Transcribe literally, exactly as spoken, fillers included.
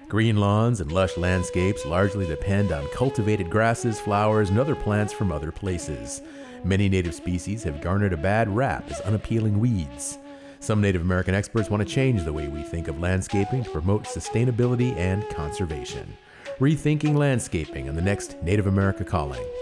Green lawns and lush landscapes largely depend on cultivated grasses, flowers, and other plants from other places. Many native species have garnered a bad rap as unappealing weeds. Some Native American experts want to change the way we think of landscaping to promote sustainability and conservation. Rethinking landscaping on the next Native America Calling.